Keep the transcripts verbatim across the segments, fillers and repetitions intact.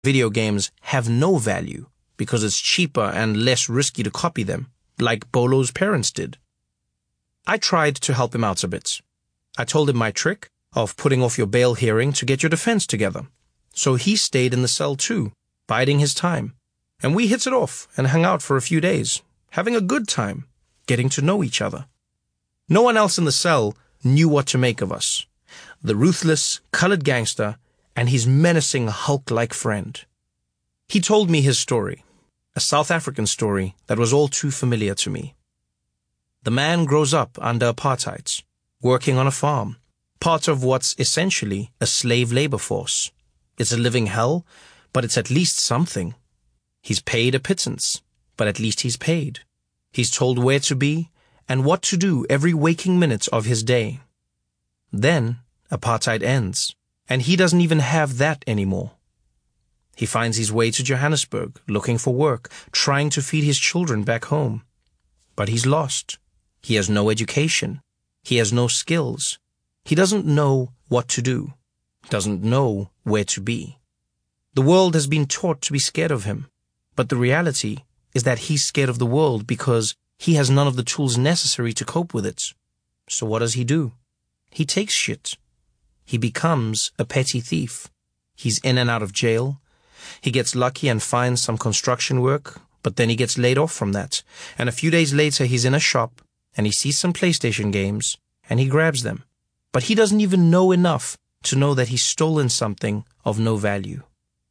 video games have no value because it's cheaper and less risky to copy them, like Bolo's parents did. I tried to help him out a bit. I told him my trick of putting off your bail hearing to get your defense together. So he stayed in the cell too, biding his time. And we hit it off and hung out for a few days, having a good time, getting to know each other. No one else in the cell knew what to make of us. The ruthless, colored gangster and his menacing Hulk-like friend. He told me his story, a South African story that was all too familiar to me. The man grows up under apartheid, working on a farm, part of what's essentially a slave labor force. It's a living hell, but it's at least something. He's paid a pittance, but at least he's paid. He's told where to be and what to do every waking minute of his day. Then apartheid ends, and he doesn't even have that anymore. He finds his way to Johannesburg, looking for work, trying to feed his children back home. But he's lost. He has no education. He has no skills. He doesn't know what to do, doesn't know where to be. The world has been taught to be scared of him, but the reality is that he's scared of the world because he has none of the tools necessary to cope with it. So what does he do? He takes shit. He becomes a petty thief. He's in and out of jail. He gets lucky and finds some construction work, but then he gets laid off from that. And a few days later, he's in a shop, and he sees some PlayStation games, and he grabs them. But he doesn't even know enough to know that he's stolen something of no value.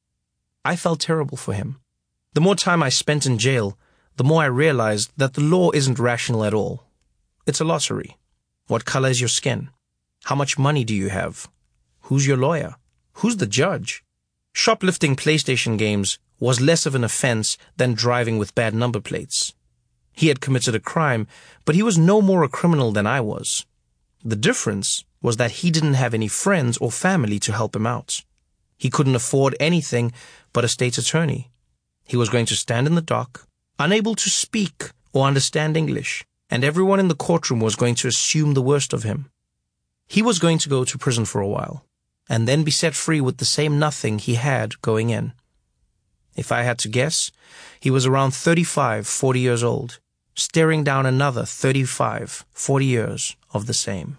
I felt terrible for him. The more time I spent in jail, the more I realized that the law isn't rational at all. It's a lottery. What color is your skin? How much money do you have? Who's your lawyer? Who's the judge? Shoplifting PlayStation games was less of an offense than driving with bad number plates. He had committed a crime, but he was no more a criminal than I was. The difference was that he didn't have any friends or family to help him out. He couldn't afford anything but a state attorney. He was going to stand in the dock, unable to speak or understand English, and everyone in the courtroom was going to assume the worst of him. He was going to go to prison for a while, and then be set free with the same nothing he had going in. If I had to guess, he was around thirty-five, forty years old, staring down another thirty-five, forty years of the same.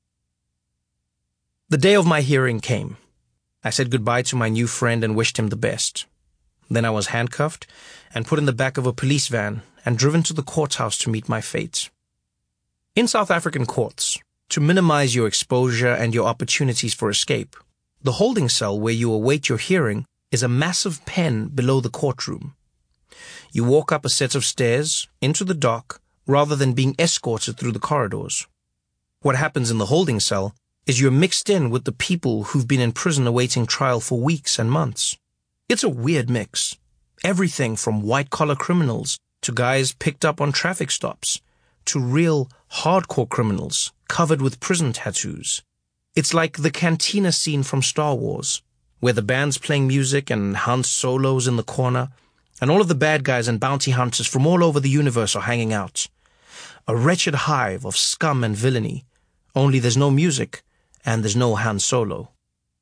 The day of my hearing came. I said goodbye to my new friend and wished him the best. Then I was handcuffed and put in the back of a police van and driven to the courthouse to meet my fate. In South African courts, to minimize your exposure and your opportunities for escape, the holding cell where you await your hearing is a massive pen below the courtroom. You walk up a set of stairs into the dock rather than being escorted through the corridors. What happens in the holding cell is you're mixed in with the people who've been in prison awaiting trial for weeks and months. It's a weird mix. Everything from white-collar criminals to guys picked up on traffic stops to real hardcore criminals covered with prison tattoos. It's like the cantina scene from Star Wars, where the band's playing music and Han Solo's in the corner, and all of the bad guys and bounty hunters from all over the universe are hanging out. A wretched hive of scum and villainy, only there's no music and there's no Han Solo.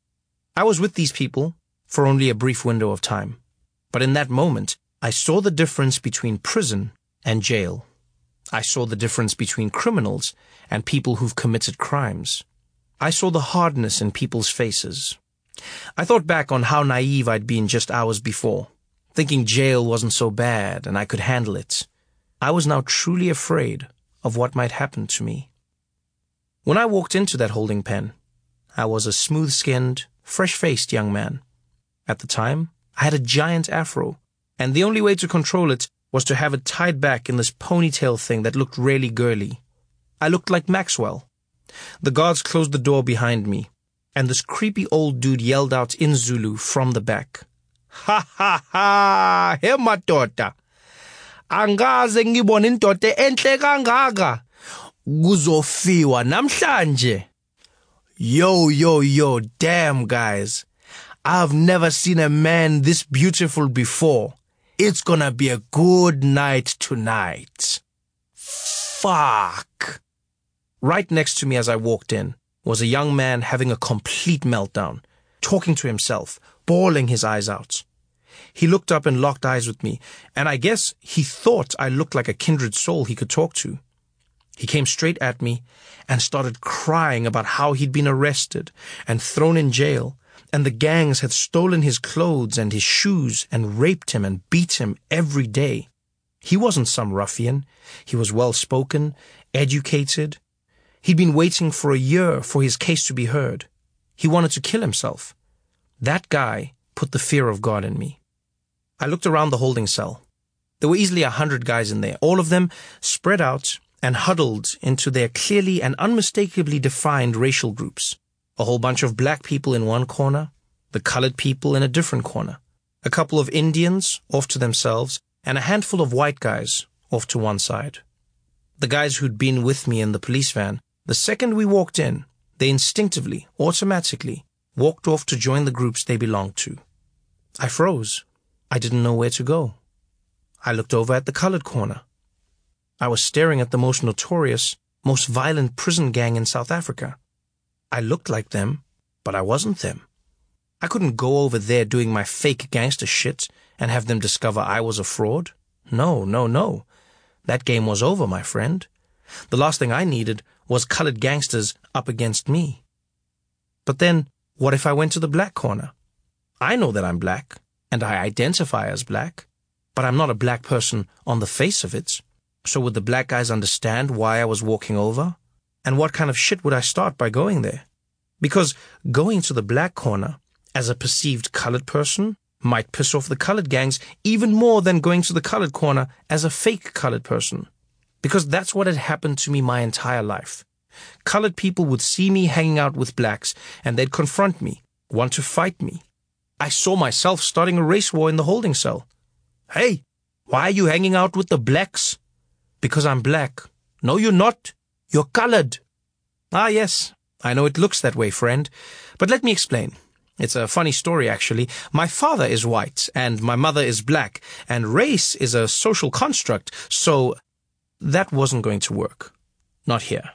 I was with these people for only a brief window of time, but in that moment, I saw the difference between prison and jail. I saw the difference between criminals and people who've committed crimes. I saw the hardness in people's faces. I thought back on how naive I'd been just hours before, thinking jail wasn't so bad and I could handle it. I was now truly afraid of what might happen to me. When I walked into that holding pen, I was a smooth-skinned, fresh-faced young man. At the time, I had a giant afro, and the only way to control it was to have it tied back in this ponytail thing that looked really girly. I looked like Maxwell. The guards closed the door behind me, and this creepy old dude yelled out in Zulu from the back. Ha ha ha! He madoda! Angaze ngibone indoda enhle kangaka. Kuzofiwa namhlanje. Yo, yo, yo, damn guys. I've never seen a man this beautiful before. It's gonna be a good night tonight. Fuck. Right next to me as I walked in was a young man having a complete meltdown, talking to himself, bawling his eyes out. He looked up and locked eyes with me, and I guess he thought I looked like a kindred soul he could talk to. He came straight at me and started crying about how he'd been arrested and thrown in jail, and the gangs had stolen his clothes and his shoes and raped him and beat him every day. He wasn't some ruffian. He was well-spoken, educated. He'd been waiting for a year for his case to be heard. He wanted to kill himself. That guy put the fear of God in me. I looked around the holding cell. There were easily a hundred guys in there, all of them spread out and huddled into their clearly and unmistakably defined racial groups. A whole bunch of black people in one corner, the colored people in a different corner, a couple of Indians off to themselves, and a handful of white guys off to one side. The guys who'd been with me in the police van, the second we walked in, they instinctively, automatically, walked off to join the groups they belonged to. I froze. I didn't know where to go. I looked over at the colored corner. I was staring at the most notorious, most violent prison gang in South Africa. I looked like them, but I wasn't them. I couldn't go over there doing my fake gangster shit and have them discover I was a fraud. No, no, no. That game was over, my friend. The last thing I needed was colored gangsters up against me. But then, what if I went to the black corner? I know that I'm black, and I identify as black, but I'm not a black person on the face of it. So would the black guys understand why I was walking over? And what kind of shit would I start by going there? Because going to the black corner as a perceived colored person might piss off the colored gangs even more than going to the colored corner as a fake colored person. Because that's what had happened to me my entire life. Colored people would see me hanging out with blacks, and they'd confront me, want to fight me. I saw myself starting a race war in the holding cell. Hey, why are you hanging out with the blacks? Because I'm black. No, you're not. You're colored. Ah, yes, I know it looks that way, friend. But let me explain. It's a funny story, actually. My father is white, and my mother is black, and race is a social construct, so that wasn't going to work. Not here.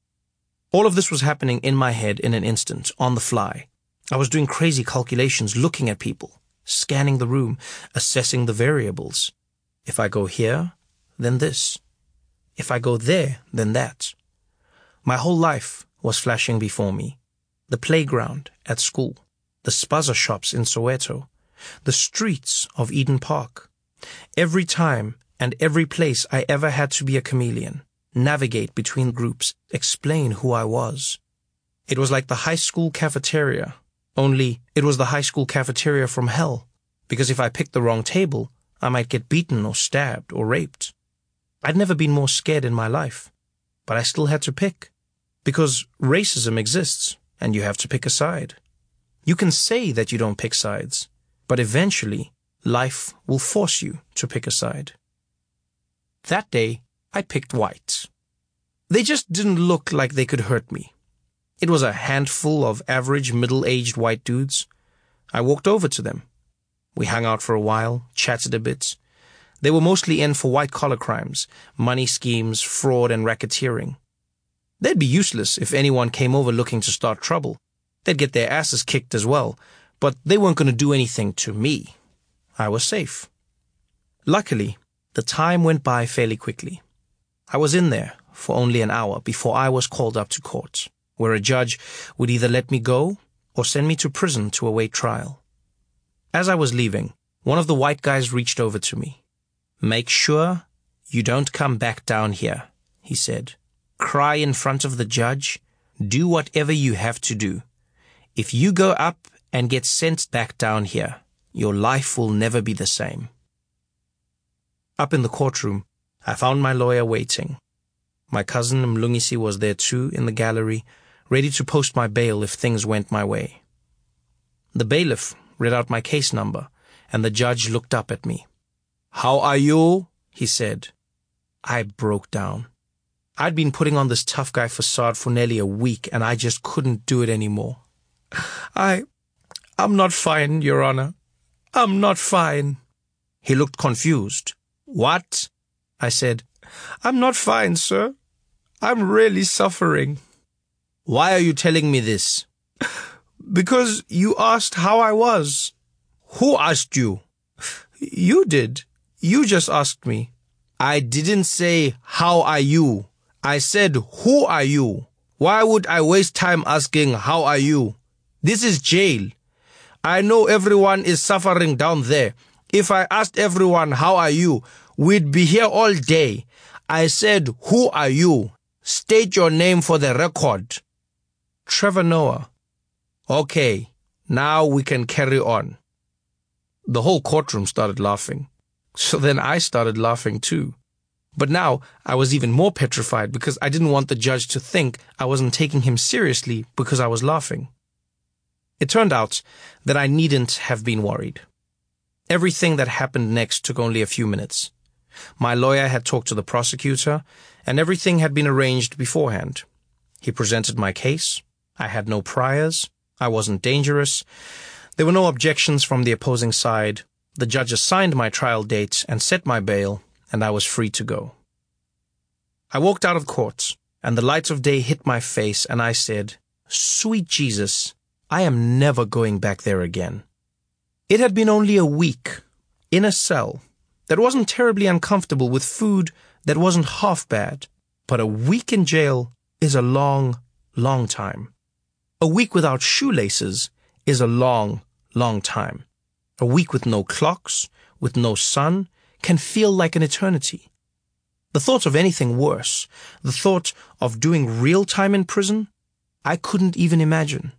All of this was happening in my head in an instant, on the fly. I was doing crazy calculations, looking at people, scanning the room, assessing the variables. If I go here, then this. If I go there, then that. My whole life was flashing before me. The playground at school, the spaza shops in Soweto, the streets of Eden Park. Every time and every place I ever had to be a chameleon, navigate between groups, explain who I was. It was like the high school cafeteria, only it was the high school cafeteria from hell, because if I picked the wrong table, I might get beaten or stabbed or raped. I'd never been more scared in my life, but I still had to pick, because racism exists, and you have to pick a side. You can say that you don't pick sides, but eventually, life will force you to pick a side. That day, I picked white. They just didn't look like they could hurt me. It was a handful of average middle-aged white dudes. I walked over to them. We hung out for a while, chatted a bit. They were mostly in for white-collar crimes, money schemes, fraud, and racketeering. They'd be useless if anyone came over looking to start trouble. They'd get their asses kicked as well, but they weren't going to do anything to me. I was safe. Luckily, the time went by fairly quickly. I was in there for only an hour before I was called up to court, where a judge would either let me go or send me to prison to await trial. As I was leaving, one of the white guys reached over to me. "Make sure you don't come back down here," he said. "Cry in front of the judge. Do whatever you have to do. If you go up and get sent back down here, your life will never be the same." Up in the courtroom, I found my lawyer waiting. My cousin Mlungisi was there too in the gallery, ready to post my bail if things went my way. The bailiff read out my case number, and the judge looked up at me. "How are you?" he said. I broke down. I'd been putting on this tough guy facade for nearly a week, and I just couldn't do it anymore. I, I'm not fine, Your Honor. I'm not fine." He looked confused. "What?" I said. "I'm not fine, sir. I'm really suffering." "Why are you telling me this?" "Because you asked how I was." "Who asked you?" You did. You just asked me. I didn't say, how are you? I said, who are you? Why would I waste time asking, how are you? This is jail. I know everyone is suffering down there. If I asked everyone, how are you? We'd be here all day. I said, who are you? State your name for the record. Trevor Noah. Okay, now we can carry on. The whole courtroom started laughing. So then I started laughing too. But now I was even more petrified because I didn't want the judge to think I wasn't taking him seriously because I was laughing. It turned out that I needn't have been worried. Everything that happened next took only a few minutes. My lawyer had talked to the prosecutor, and everything had been arranged beforehand. He presented my case. I had no priors. I wasn't dangerous. There were no objections from the opposing side. The judge assigned my trial date and set my bail, and I was free to go. I walked out of court, and the light of day hit my face, and I said, "Sweet Jesus, I am never going back there again." It had been only a week in a cell that wasn't terribly uncomfortable with food that wasn't half bad, but a week in jail is a long, long time. A week without shoelaces is a long, long time. A week with no clocks, with no sun, can feel like an eternity. The thought of anything worse, the thought of doing real time in prison, I couldn't even imagine.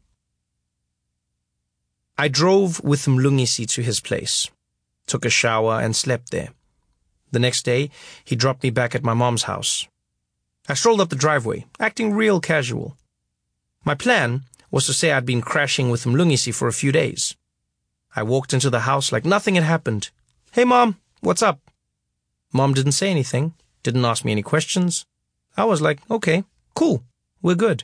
I drove with Mlungisi to his place, took a shower and slept there. The next day, he dropped me back at my mom's house. I strolled up the driveway, acting real casual. My plan was to say I'd been crashing with Mlungisi for a few days. I walked into the house like nothing had happened. "Hey, Mom, what's up?" Mom didn't say anything, didn't ask me any questions. I was like, okay, cool, we're good.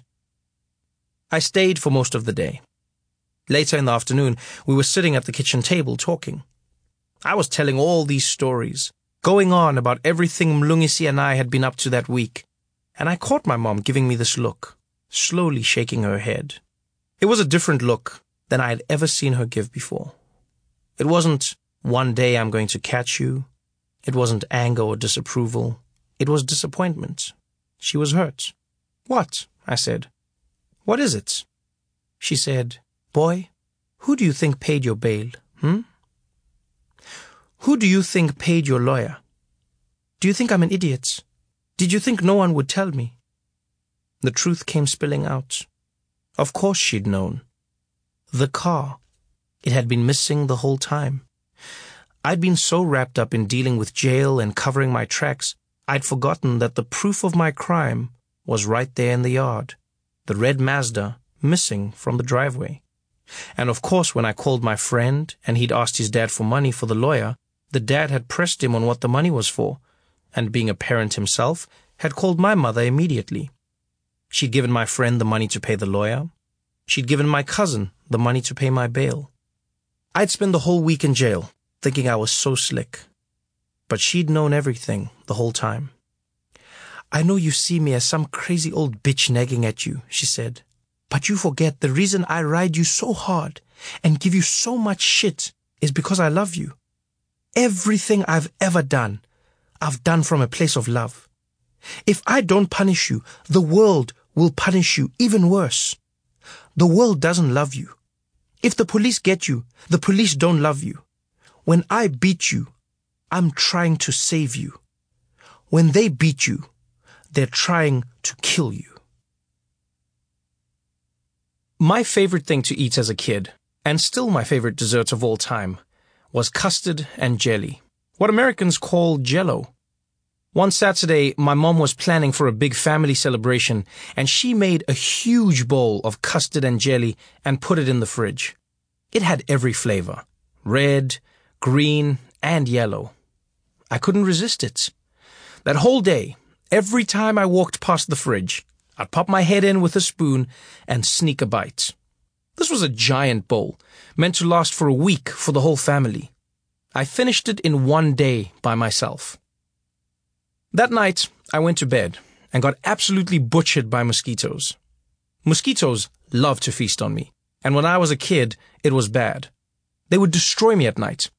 I stayed for most of the day. Later in the afternoon, we were sitting at the kitchen table talking. I was telling all these stories, going on about everything Mlungisi and I had been up to that week, and I caught my mom giving me this look, slowly shaking her head. It was a different look than I had ever seen her give before. It wasn't, "One day I'm going to catch you." It wasn't anger or disapproval. It was disappointment. She was hurt. "What?" I said. "What is it?" She said, "Boy, who do you think paid your bail, hmm? Who do you think paid your lawyer? Do you think I'm an idiot? Did you think no one would tell me?" The truth came spilling out. Of course she'd known. The car. It had been missing the whole time. I'd been so wrapped up in dealing with jail and covering my tracks, I'd forgotten that the proof of my crime was right there in the yard. The red Mazda missing from the driveway. And of course, when I called my friend and he'd asked his dad for money for the lawyer, the dad had pressed him on what the money was for, and being a parent himself, had called my mother immediately. She'd given my friend the money to pay the lawyer. She'd given my cousin the money to pay my bail. I'd spent the whole week in jail, thinking I was so slick. But she'd known everything the whole time. "I know you see me as some crazy old bitch nagging at you," she said. "But you forget the reason I ride you so hard and give you so much shit is because I love you. Everything I've ever done, I've done from a place of love. If I don't punish you, the world will punish you even worse. The world doesn't love you. If the police get you, the police don't love you. When I beat you, I'm trying to save you. When they beat you, they're trying to kill you." My favorite thing to eat as a kid, and still my favorite dessert of all time, was custard and jelly, what Americans call Jell-O. One Saturday, my mom was planning for a big family celebration, and she made a huge bowl of custard and jelly and put it in the fridge. It had every flavor, red, green, and yellow. I couldn't resist it. That whole day, every time I walked past the fridge, I'd pop my head in with a spoon and sneak a bite. This was a giant bowl, meant to last for a week for the whole family. I finished it in one day by myself. That night, I went to bed and got absolutely butchered by mosquitoes. Mosquitoes love to feast on me, and when I was a kid, it was bad. They would destroy me at night.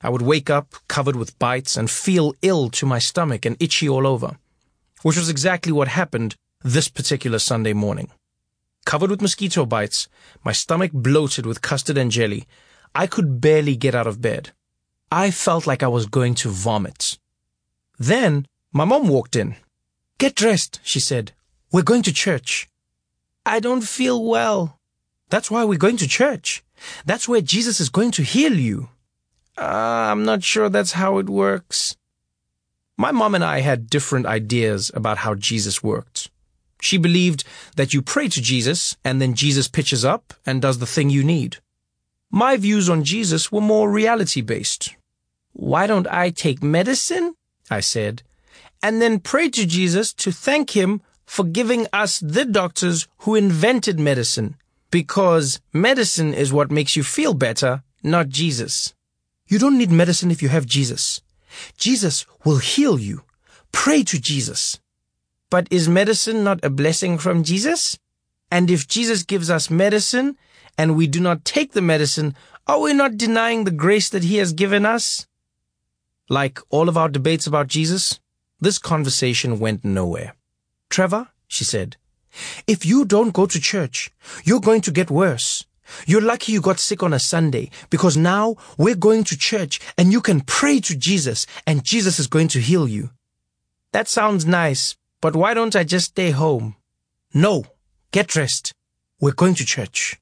I would wake up covered with bites and feel ill to my stomach and itchy all over, which was exactly what happened this particular Sunday morning. Covered with mosquito bites, my stomach bloated with custard and jelly, I could barely get out of bed. I felt like I was going to vomit. Then my mom walked in. "Get dressed," she said. "We're going to church." "I don't feel well." "That's why we're going to church. That's where Jesus is going to heal you." Uh, I'm not sure that's how it works. My mom and I had different ideas about how Jesus worked. She believed that you pray to Jesus and then Jesus pitches up and does the thing you need. My views on Jesus were more reality-based. "Why don't I take medicine?" I said, "and then pray to Jesus to thank him for giving us the doctors who invented medicine, because medicine is what makes you feel better, not Jesus." "You don't need medicine if you have Jesus. Jesus will heal you. Pray to Jesus." "But is medicine not a blessing from Jesus? And if Jesus gives us medicine and we do not take the medicine, are we not denying the grace that he has given us?" Like all of our debates about Jesus, this conversation went nowhere. "Trevor," she said, "if you don't go to church, you're going to get worse. You're lucky you got sick on a Sunday, because now we're going to church and you can pray to Jesus and Jesus is going to heal you." "That sounds nice, but why don't I just stay home?" "No, get dressed. We're going to church."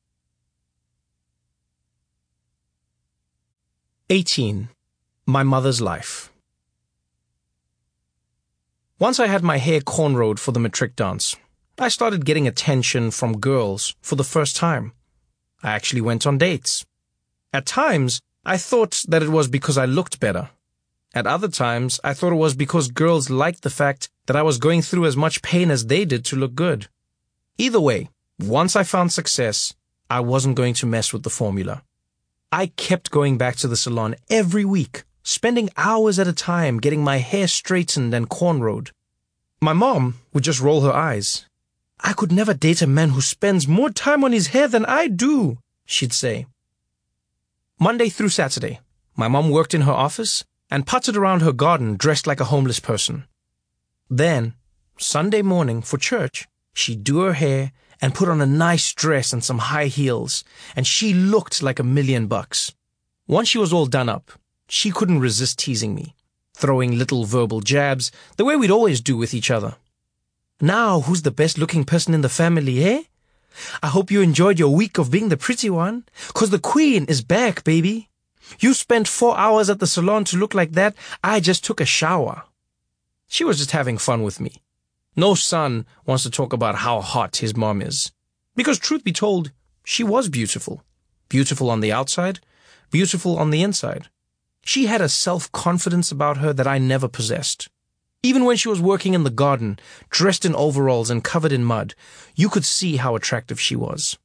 eighteen. My mother's life. Once I had my hair cornrowed for the matric dance, I started getting attention from girls for the first time. I actually went on dates. At times, I thought that it was because I looked better. At other times, I thought it was because girls liked the fact that I was going through as much pain as they did to look good. Either way, once I found success, I wasn't going to mess with the formula. I kept going back to the salon every week, spending hours at a time getting my hair straightened and cornrowed. My mom would just roll her eyes. "I could never date a man who spends more time on his hair than I do," she'd say. Monday through Saturday, my mom worked in her office and putted around her garden dressed like a homeless person. Then, Sunday morning for church, she'd do her hair and put on a nice dress and some high heels, and she looked like a million bucks. Once she was all done up, she couldn't resist teasing me, throwing little verbal jabs the way we'd always do with each other. "Now, who's the best-looking person in the family, eh? I hope you enjoyed your week of being the pretty one, 'cause the queen is back, baby. You spent four hours at the salon to look like that. I just took a shower." She was just having fun with me. No son wants to talk about how hot his mom is. Because truth be told, she was beautiful. Beautiful on the outside, beautiful on the inside. She had a self-confidence about her that I never possessed. Even when she was working in the garden, dressed in overalls and covered in mud, you could see how attractive she was.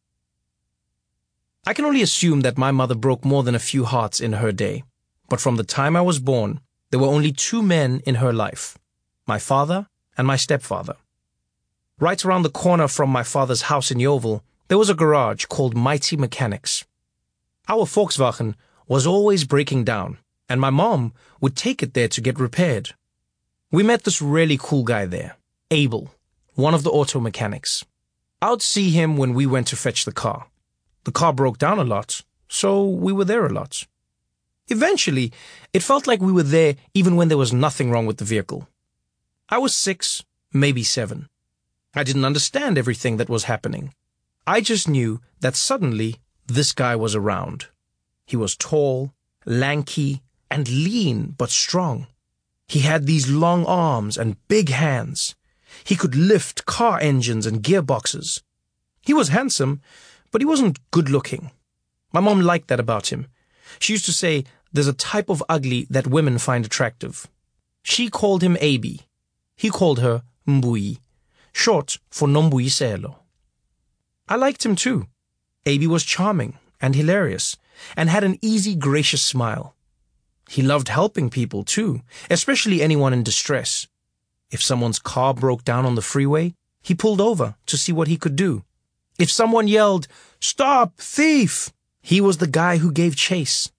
I can only assume that my mother broke more than a few hearts in her day. But from the time I was born, there were only two men in her life, my father and my stepfather. Right around the corner from my father's house in Yeovil, there was a garage called Mighty Mechanics. Our Volkswagen was always breaking down, and my mom would take it there to get repaired. We met this really cool guy there, Abel, one of the auto mechanics. I would see him when we went to fetch the car. The car broke down a lot, so we were there a lot. Eventually, it felt like we were there even when there was nothing wrong with the vehicle. I was six, maybe seven. I didn't understand everything that was happening. I just knew that suddenly this guy was around. He was tall, lanky, and lean but strong. He had these long arms and big hands. He could lift car engines and gearboxes. He was handsome, but he wasn't good-looking. My mom liked that about him. She used to say, "There's a type of ugly that women find attractive." She called him Abi. He called her Mbui, short for Nombuyiselo. I liked him too. Abi was charming and hilarious, and had an easy, gracious smile. He loved helping people too, especially anyone in distress. If someone's car broke down on the freeway, he pulled over to see what he could do. If someone yelled, "Stop, thief!" he was the guy who gave chase.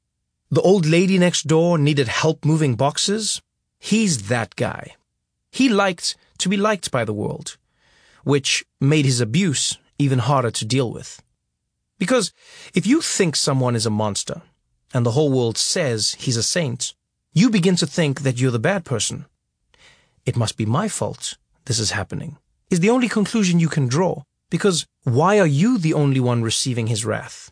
The old lady next door needed help moving boxes. He's that guy. He liked to be liked by the world, which made his abuse even harder to deal with. Because if you think someone is a monster, and the whole world says he's a saint, you begin to think that you're the bad person. It must be my fault this is happening, is the only conclusion you can draw, because why are you the only one receiving his wrath?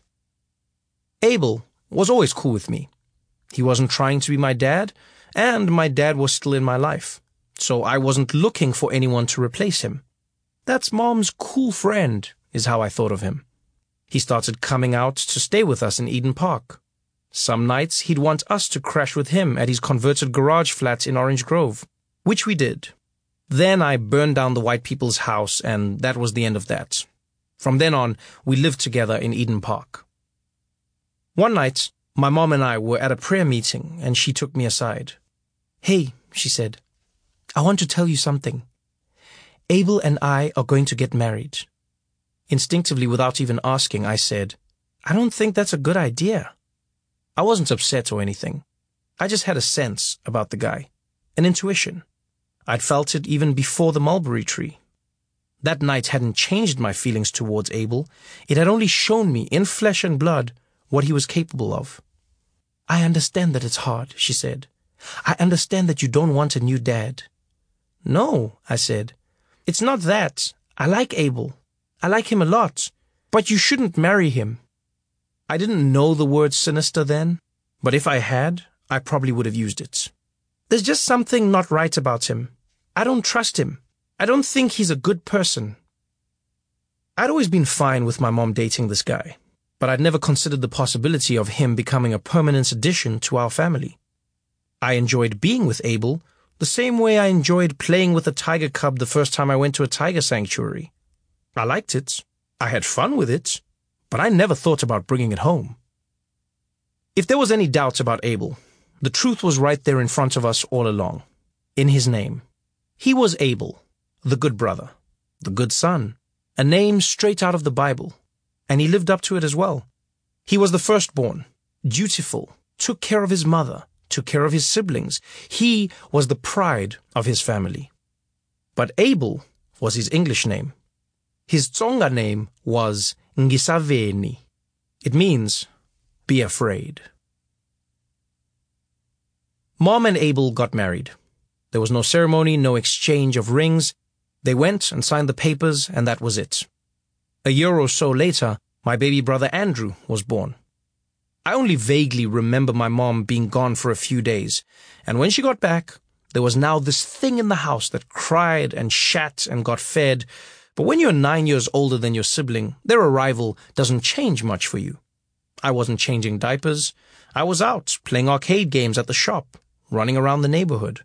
Abel was always cool with me. He wasn't trying to be my dad, and my dad was still in my life, so I wasn't looking for anyone to replace him. That's Mom's cool friend, is how I thought of him. He started coming out to stay with us in Eden Park. Some nights he'd want us to crash with him at his converted garage flat in Orange Grove, which we did. Then I burned down the white people's house, and that was the end of that. From then on, we lived together in Eden Park. One night, my mom and I were at a prayer meeting, and she took me aside. "Hey," she said, "I want to tell you something. Abel and I are going to get married." Instinctively, without even asking, I said, "I don't think that's a good idea." I wasn't upset or anything. I just had a sense about the guy, an intuition. I'd felt it even before the mulberry tree. That night hadn't changed my feelings towards Abel. It had only shown me, in flesh and blood, what he was capable of. "I understand that it's hard," she said. "I understand that you don't want a new dad." "No," I said. "It's not that. I like Abel. I like him a lot. But you shouldn't marry him." I didn't know the word sinister then, but if I had, I probably would have used it. There's just something not right about him. I don't trust him. I don't think he's a good person. I'd always been fine with my mom dating this guy, but I'd never considered the possibility of him becoming a permanent addition to our family. I enjoyed being with Abel the same way I enjoyed playing with a tiger cub the first time I went to a tiger sanctuary. I liked it. I had fun with it, but I never thought about bringing it home. If there was any doubt about Abel, the truth was right there in front of us all along, in his name. He was Abel, the good brother, the good son, a name straight out of the Bible, and he lived up to it as well. He was the firstborn, dutiful, took care of his mother, took care of his siblings. He was the pride of his family. But Abel was his English name. His Tsonga name was Ngisaveni. It means, be afraid. Mom and Abel got married. There was no ceremony, no exchange of rings. They went and signed the papers, and that was it. A year or so later, my baby brother Andrew was born. I only vaguely remember my mom being gone for a few days, and when she got back, there was now this thing in the house that cried and shat and got fed. But when you're nine years older than your sibling, their arrival doesn't change much for you. I wasn't changing diapers. I was out playing arcade games at the shop, running around the neighborhood.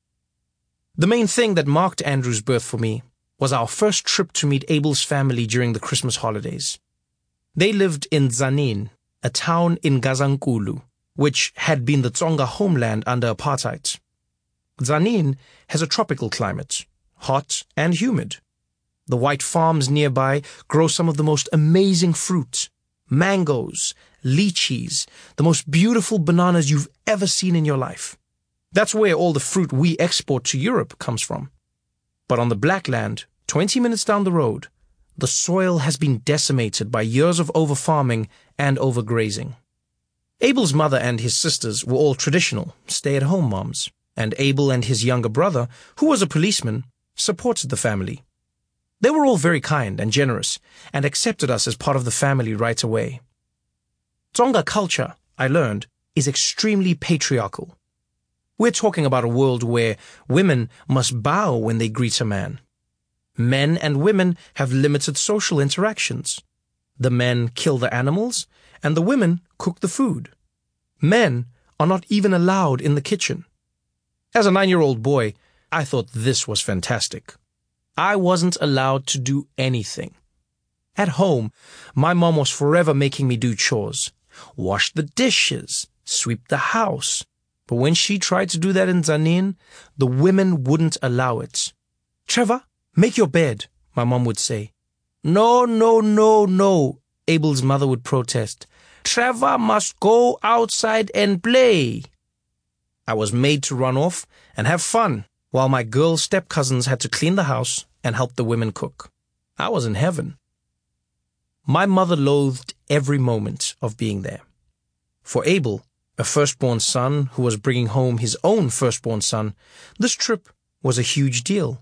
The main thing that marked Andrew's birth for me was our first trip to meet Abel's family during the Christmas holidays. They lived in Tzaneen, a town in Gazankulu, which had been the Tsonga homeland under apartheid. Tzaneen has a tropical climate, hot and humid. The white farms nearby grow some of the most amazing fruit, mangoes, lychees, the most beautiful bananas you've ever seen in your life. That's where all the fruit we export to Europe comes from. But on the Black Land, twenty minutes down the road, the soil has been decimated by years of overfarming and overgrazing. Abel's mother and his sisters were all traditional, stay-at-home moms, and Abel and his younger brother, who was a policeman, supported the family. They were all very kind and generous, and accepted us as part of the family right away. Tsonga culture, I learned, is extremely patriarchal. We're talking about a world where women must bow when they greet a man. Men and women have limited social interactions. The men kill the animals, and the women cook the food. Men are not even allowed in the kitchen. As a nine-year-old boy, I thought this was fantastic. I wasn't allowed to do anything. At home, my mom was forever making me do chores, wash the dishes, sweep the house. But when she tried to do that in Tzaneen, the women wouldn't allow it. "Trevor, make your bed," my mom would say. "No, no, no, no," Abel's mother would protest. Trevor must go outside and play. I was made to run off and have fun, while my girl step-cousins had to clean the house and help the women cook. I was in heaven. My mother loathed every moment of being there. For Abel, a firstborn son who was bringing home his own firstborn son, this trip was a huge deal.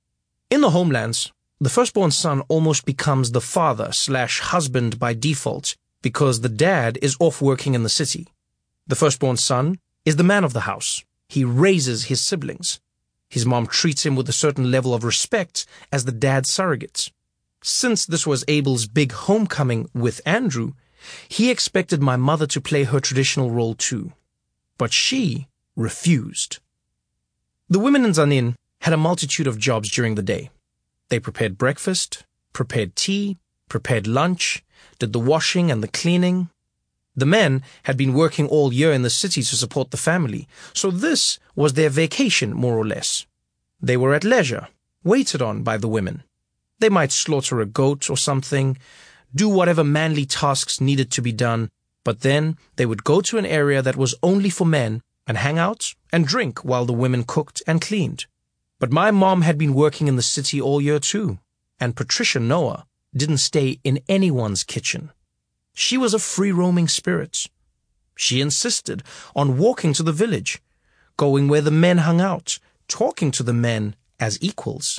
In the homelands, the firstborn son almost becomes the father slash husband by default because the dad is off working in the city. The firstborn son is the man of the house. He raises his siblings. His mom treats him with a certain level of respect as the dad's surrogate. Since this was Abel's big homecoming with Andrew, he expected my mother to play her traditional role too. But she refused. The women in Zanin had a multitude of jobs during the day. They prepared breakfast, prepared tea, prepared lunch, did the washing and the cleaning. The men had been working all year in the city to support the family, so this was their vacation, more or less. They were at leisure, waited on by the women. They might slaughter a goat or something, do whatever manly tasks needed to be done, but then they would go to an area that was only for men and hang out and drink while the women cooked and cleaned. But my mom had been working in the city all year too, and Patricia Noah didn't stay in anyone's kitchen. She was a free-roaming spirit. She insisted on walking to the village, going where the men hung out, talking to the men as equals.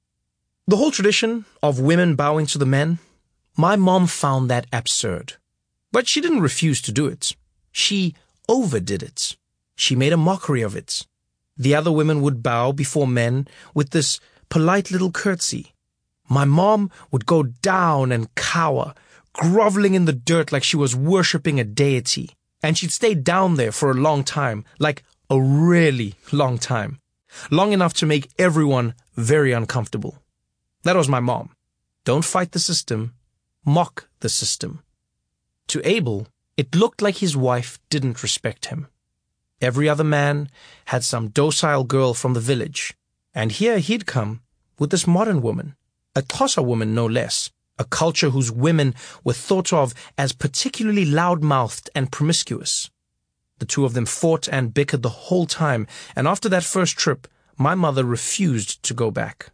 The whole tradition of women bowing to the men, my mom found that absurd. But she didn't refuse to do it. She overdid it. She made a mockery of it. The other women would bow before men with this polite little curtsy. My mom would go down and cower, groveling in the dirt like she was worshipping a deity. And she'd stay down there for a long time, like a really long time. Long enough to make everyone very uncomfortable. That was my mom. Don't fight the system. Mock the system. To Abel, it looked like his wife didn't respect him. Every other man had some docile girl from the village, and here he'd come with this modern woman, a Xhosa woman no less, a culture whose women were thought of as particularly loud-mouthed and promiscuous. The two of them fought and bickered the whole time, and after that first trip, my mother refused to go back.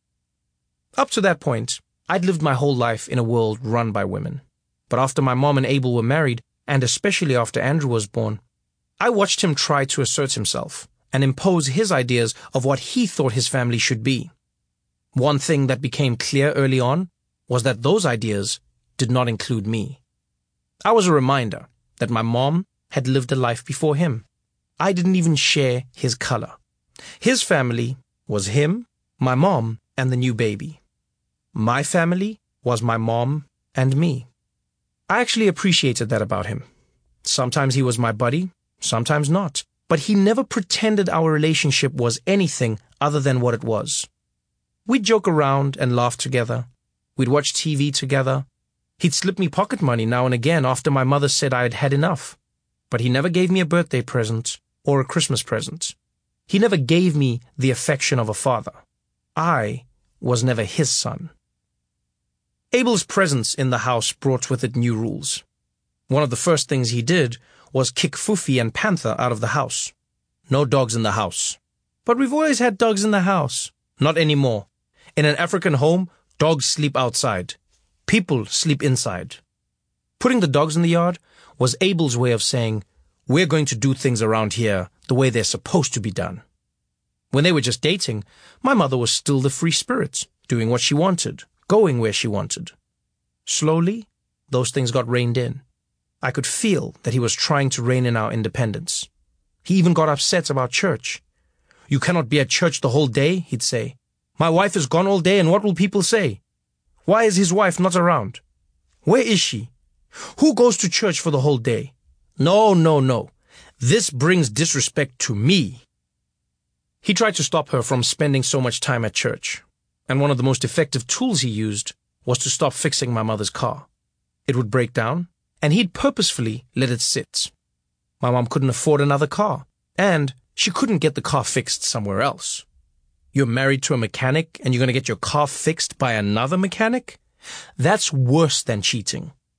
Up to that point, I'd lived my whole life in a world run by women. But after my mom and Abel were married, and especially after Andrew was born, I watched him try to assert himself and impose his ideas of what he thought his family should be. One thing that became clear early on was that those ideas did not include me. I was a reminder that my mom had lived a life before him. I didn't even share his color. His family was him, my mom, and the new baby. My family was my mom and me. I actually appreciated that about him. Sometimes he was my buddy, sometimes not, but he never pretended our relationship was anything other than what it was. We'd joke around and laugh together. We'd watch T V together. He'd slip me pocket money now and again after my mother said I had had enough. But he never gave me a birthday present or a Christmas present. He never gave me the affection of a father. I was never his son. Abel's presence in the house brought with it new rules. One of the first things he did was kick Fufi and Panther out of the house. No dogs in the house. But we've always had dogs in the house. Not anymore. In an African home, dogs sleep outside. People sleep inside. Putting the dogs in the yard was Abel's way of saying, we're going to do things around here the way they're supposed to be done. When they were just dating, my mother was still the free spirit, doing what she wanted, going where she wanted. Slowly, those things got reined in. I could feel that he was trying to rein in our independence. He even got upset about church. You cannot be at church the whole day, he'd say. My wife is gone all day, and what will people say? Why is his wife not around? Where is she? Who goes to church for the whole day? No, no, no. This brings disrespect to me. He tried to stop her from spending so much time at church, and one of the most effective tools he used was to stop fixing my mother's car. It would break down, and he'd purposefully let it sit. My mom couldn't afford another car, and she couldn't get the car fixed somewhere else. You're married to a mechanic, and you're going to get your car fixed by another mechanic? That's worse than cheating.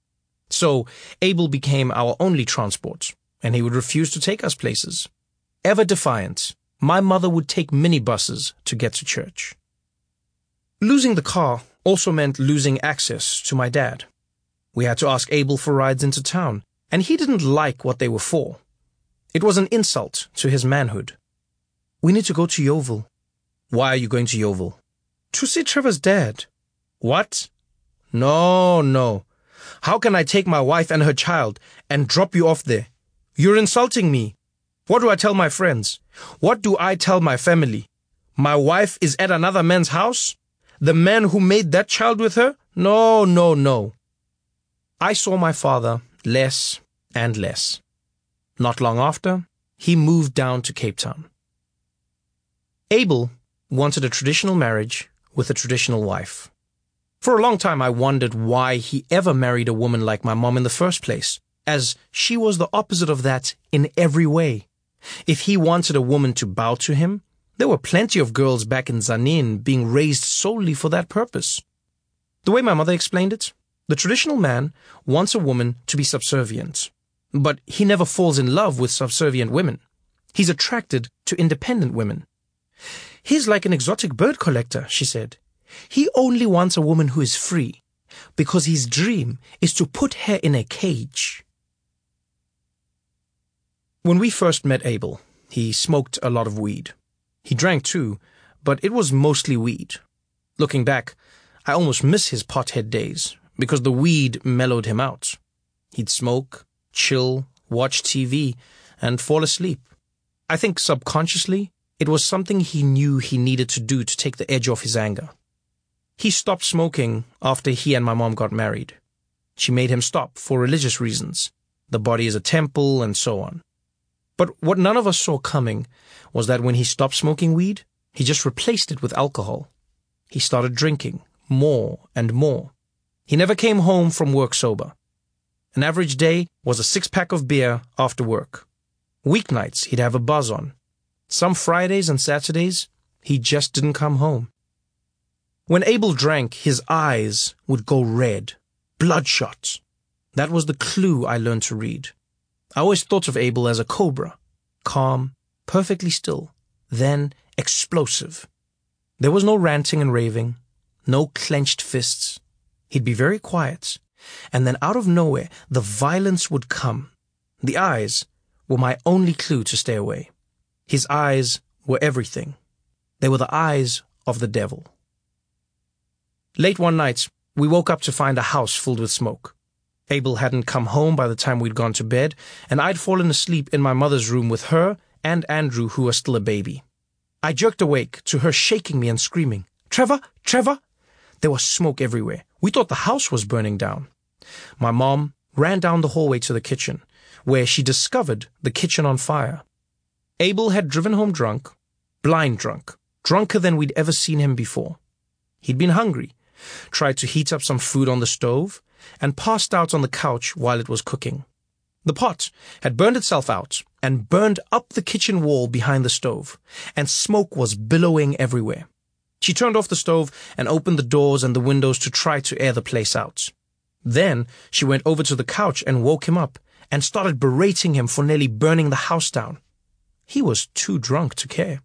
So Abel became our only transport, and he would refuse to take us places. Ever defiant, my mother would take minibuses to get to church. Losing the car also meant losing access to my dad. We had to ask Abel for rides into town, and he didn't like what they were for. It was an insult to his manhood. We need to go to Yeovil. Why are you going to Yeovil? To see Trevor's dad. What? No, no. How can I take my wife and her child and drop you off there? You're insulting me. What do I tell my friends? What do I tell my family? My wife is at another man's house? The man who made that child with her? No, no, no. I saw my father less and less. Not long after, he moved down to Cape Town. Abel wanted a traditional marriage with a traditional wife. For a long time, I wondered why he ever married a woman like my mom in the first place, as she was the opposite of that in every way. If he wanted a woman to bow to him, there were plenty of girls back in Tzaneen being raised solely for that purpose. The way my mother explained it, the traditional man wants a woman to be subservient, but he never falls in love with subservient women. He's attracted to independent women. He's like an exotic bird collector, she said. He only wants a woman who is free, because his dream is to put her in a cage. When we first met Abel, he smoked a lot of weed. He drank too, but it was mostly weed. Looking back, I almost miss his pothead days, because the weed mellowed him out. He'd smoke, chill, watch T V, and fall asleep. I think subconsciously, it was something he knew he needed to do to take the edge off his anger. He stopped smoking after he and my mom got married. She made him stop for religious reasons. The body is a temple and so on. But what none of us saw coming was that when he stopped smoking weed, he just replaced it with alcohol. He started drinking more and more. He never came home from work sober. An average day was a six-pack of beer after work. Weeknights, he'd have a buzz on. Some Fridays and Saturdays, he just didn't come home. When Abel drank, his eyes would go red, bloodshot. That was the clue I learned to read. I always thought of Abel as a cobra, calm, perfectly still, then explosive. There was no ranting and raving, no clenched fists. He'd be very quiet, and then out of nowhere, the violence would come. The eyes were my only clue to stay away. His eyes were everything. They were the eyes of the devil. Late one night, we woke up to find a house filled with smoke. Abel hadn't come home by the time we'd gone to bed, and I'd fallen asleep in my mother's room with her and Andrew, who was still a baby. I jerked awake to her shaking me and screaming, "Trevor! Trevor!" There was smoke everywhere. We thought the house was burning down. My mom ran down the hallway to the kitchen, where she discovered the kitchen on fire. Abel had driven home drunk, blind drunk, drunker than we'd ever seen him before. He'd been hungry, tried to heat up some food on the stove, and passed out on the couch while it was cooking. The pot had burned itself out and burned up the kitchen wall behind the stove, and smoke was billowing everywhere. She turned off the stove and opened the doors and the windows to try to air the place out. Then she went over to the couch and woke him up and started berating him for nearly burning the house down. He was too drunk to care.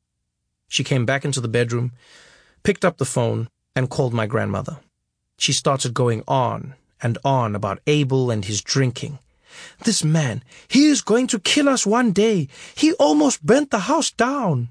She came back into the bedroom, picked up the phone, and called my grandmother. She started going on and on about Abel and his drinking. "This man, he is going to kill us one day. He almost burnt the house down."